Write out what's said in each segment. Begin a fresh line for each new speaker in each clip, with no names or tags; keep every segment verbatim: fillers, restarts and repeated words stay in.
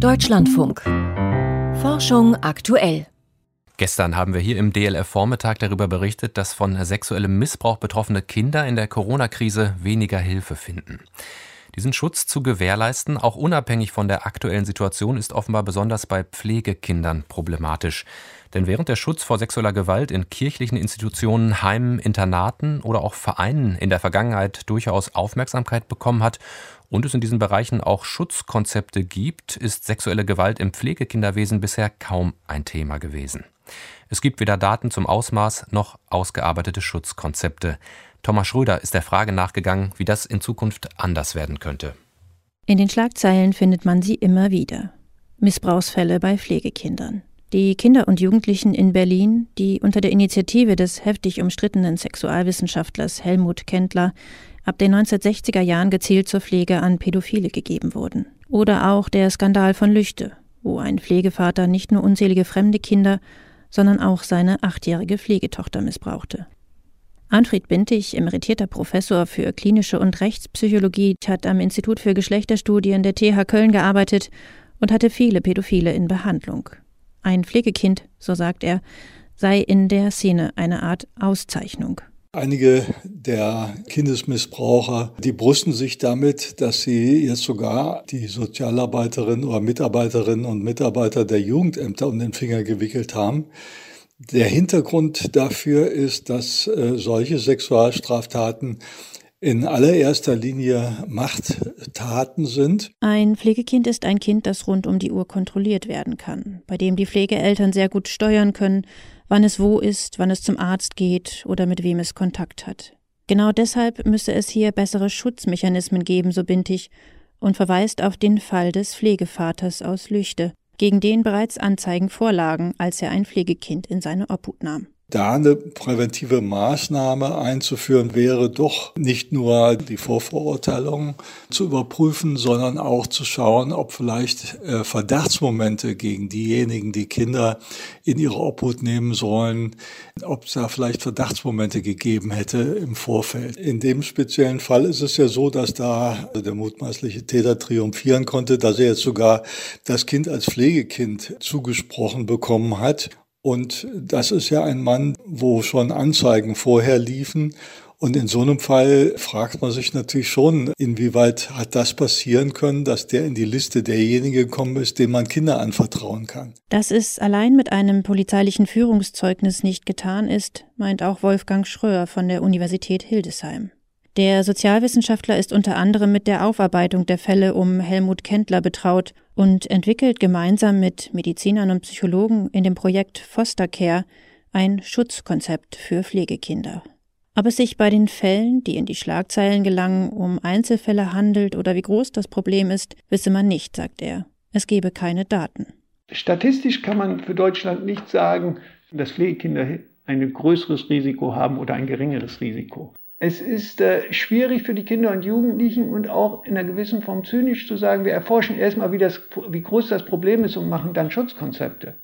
Deutschlandfunk. Forschung aktuell.
Gestern haben wir hier im D L F-Vormittag darüber berichtet, dass von sexuellem Missbrauch betroffene Kinder in der Corona-Krise weniger Hilfe finden. Diesen Schutz zu gewährleisten, auch unabhängig von der aktuellen Situation, ist offenbar besonders bei Pflegekindern problematisch. Denn während der Schutz vor sexueller Gewalt in kirchlichen Institutionen, Heimen, Internaten oder auch Vereinen in der Vergangenheit durchaus Aufmerksamkeit bekommen hat und es in diesen Bereichen auch Schutzkonzepte gibt, ist sexuelle Gewalt im Pflegekinderwesen bisher kaum ein Thema gewesen. Es gibt weder Daten zum Ausmaß noch ausgearbeitete Schutzkonzepte. Thomas Schröder ist der Frage nachgegangen, wie das in Zukunft anders werden könnte.
In den Schlagzeilen findet man sie immer wieder. Missbrauchsfälle bei Pflegekindern. Die Kinder und Jugendlichen in Berlin, die unter der Initiative des heftig umstrittenen Sexualwissenschaftlers Helmut Kendler ab den neunzehnhundertsechziger Jahren gezielt zur Pflege an Pädophile gegeben wurden. Oder auch der Skandal von Lüchte, wo ein Pflegevater nicht nur unzählige fremde Kinder, sondern auch seine achtjährige Pflegetochter missbrauchte. Arnfried Bintig, emeritierter Professor für klinische und Rechtspsychologie, hat am Institut für Geschlechterstudien der T H Köln gearbeitet und hatte viele Pädophile in Behandlung. Ein Pflegekind, so sagt er, sei in der Szene eine Art Auszeichnung.
Einige der Kindesmissbraucher, die brüsten sich damit, dass sie jetzt sogar die Sozialarbeiterinnen oder Mitarbeiterinnen und Mitarbeiter der Jugendämter um den Finger gewickelt haben. Der Hintergrund dafür ist, dass äh, solche Sexualstraftaten in allererster Linie Machttaten sind.
Ein Pflegekind ist ein Kind, das rund um die Uhr kontrolliert werden kann, bei dem die Pflegeeltern sehr gut steuern können, wann es wo ist, wann es zum Arzt geht oder mit wem es Kontakt hat. Genau deshalb müsse es hier bessere Schutzmechanismen geben, so Bintig, und verweist auf den Fall des Pflegevaters aus Lüchte, gegen den bereits Anzeigen vorlagen, als er ein Pflegekind in seine Obhut nahm.
Da eine präventive Maßnahme einzuführen wäre, doch nicht nur die Vorverurteilung zu überprüfen, sondern auch zu schauen, ob vielleicht äh, Verdachtsmomente gegen diejenigen, die Kinder in ihre Obhut nehmen sollen, ob es da vielleicht Verdachtsmomente gegeben hätte im Vorfeld. In dem speziellen Fall ist es ja so, dass da der mutmaßliche Täter triumphieren konnte, dass er jetzt sogar das Kind als Pflegekind zugesprochen bekommen hat. Und das ist ja ein Mann, wo schon Anzeigen vorher liefen. Und in so einem Fall fragt man sich natürlich schon, inwieweit hat das passieren können, dass der in die Liste derjenigen gekommen ist, dem man Kinder anvertrauen kann.
Dass es allein mit einem polizeilichen Führungszeugnis nicht getan ist, meint auch Wolfgang Schröer von der Universität Hildesheim. Der Sozialwissenschaftler ist unter anderem mit der Aufarbeitung der Fälle um Helmut Kendler betraut und entwickelt gemeinsam mit Medizinern und Psychologen in dem Projekt Foster Care ein Schutzkonzept für Pflegekinder. Ob es sich bei den Fällen, die in die Schlagzeilen gelangen, um Einzelfälle handelt oder wie groß das Problem ist, wisse man nicht, sagt er. Es gebe keine Daten.
Statistisch kann man für Deutschland nicht sagen, dass Pflegekinder ein größeres Risiko haben oder ein geringeres Risiko. Es ist äh, schwierig für die Kinder und Jugendlichen und auch in einer gewissen Form zynisch zu sagen, wir erforschen erstmal, wie, das, wie groß das Problem ist und machen dann Schutzkonzepte.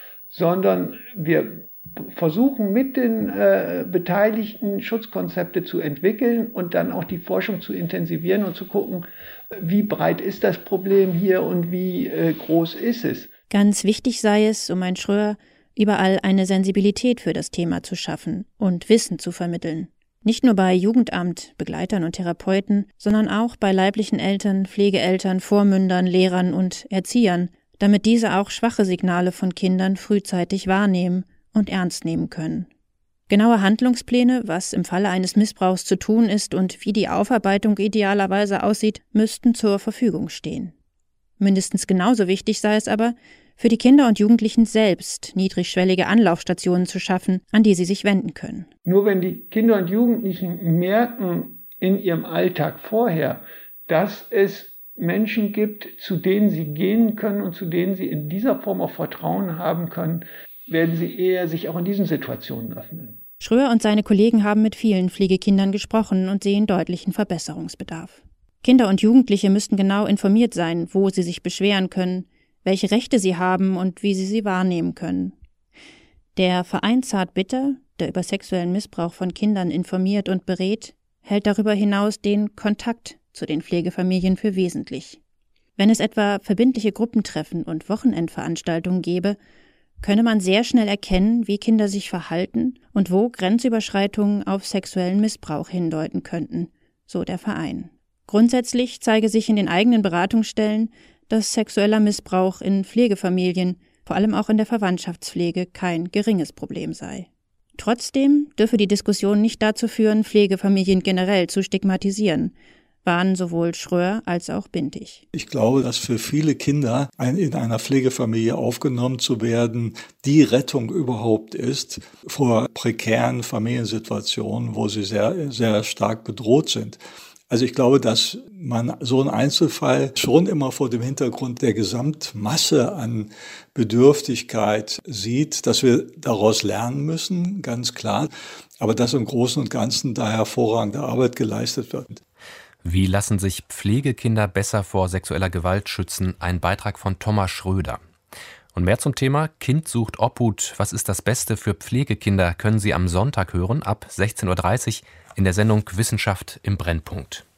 Sondern wir versuchen mit den äh, Beteiligten Schutzkonzepte zu entwickeln und dann auch die Forschung zu intensivieren und zu gucken, wie breit ist das Problem hier und wie äh, groß ist es.
Ganz wichtig sei es, so meint Schröer, überall eine Sensibilität für das Thema zu schaffen und Wissen zu vermitteln. Nicht nur bei Jugendamt, Begleitern und Therapeuten, sondern auch bei leiblichen Eltern, Pflegeeltern, Vormündern, Lehrern und Erziehern, damit diese auch schwache Signale von Kindern frühzeitig wahrnehmen und ernst nehmen können. Genaue Handlungspläne, was im Falle eines Missbrauchs zu tun ist und wie die Aufarbeitung idealerweise aussieht, müssten zur Verfügung stehen. Mindestens genauso wichtig sei es aber, für die Kinder und Jugendlichen selbst niedrigschwellige Anlaufstationen zu schaffen, an die sie sich wenden können.
Nur wenn die Kinder und Jugendlichen merken in ihrem Alltag vorher, dass es Menschen gibt, zu denen sie gehen können und zu denen sie in dieser Form auch Vertrauen haben können, werden sie eher sich auch in diesen Situationen öffnen.
Schröer und seine Kollegen haben mit vielen Pflegekindern gesprochen und sehen deutlichen Verbesserungsbedarf. Kinder und Jugendliche müssten genau informiert sein, wo sie sich beschweren können, welche Rechte sie haben und wie sie sie wahrnehmen können. Der Verein Zart-Bitter, der über sexuellen Missbrauch von Kindern informiert und berät, hält darüber hinaus den Kontakt zu den Pflegefamilien für wesentlich. Wenn es etwa verbindliche Gruppentreffen und Wochenendveranstaltungen gäbe, könne man sehr schnell erkennen, wie Kinder sich verhalten und wo Grenzüberschreitungen auf sexuellen Missbrauch hindeuten könnten, so der Verein. Grundsätzlich zeige sich in den eigenen Beratungsstellen, dass sexueller Missbrauch in Pflegefamilien, vor allem auch in der Verwandtschaftspflege, kein geringes Problem sei. Trotzdem dürfe die Diskussion nicht dazu führen, Pflegefamilien generell zu stigmatisieren, warnen sowohl Schröer als auch Bintig.
Ich glaube, dass für viele Kinder in einer Pflegefamilie aufgenommen zu werden, die Rettung überhaupt ist vor prekären Familiensituationen, wo sie sehr, sehr stark bedroht sind. Also ich glaube, dass man so einen Einzelfall schon immer vor dem Hintergrund der Gesamtmasse an Bedürftigkeit sieht, dass wir daraus lernen müssen, ganz klar, aber dass im Großen und Ganzen da hervorragende Arbeit geleistet wird.
Wie lassen sich Pflegekinder besser vor sexueller Gewalt schützen? Ein Beitrag von Thomas Schröder. Und mehr zum Thema Kind sucht Obhut. Was ist das Beste für Pflegekinder? Können Sie am Sonntag hören, ab sechzehn Uhr dreißig in der Sendung Wissenschaft im Brennpunkt.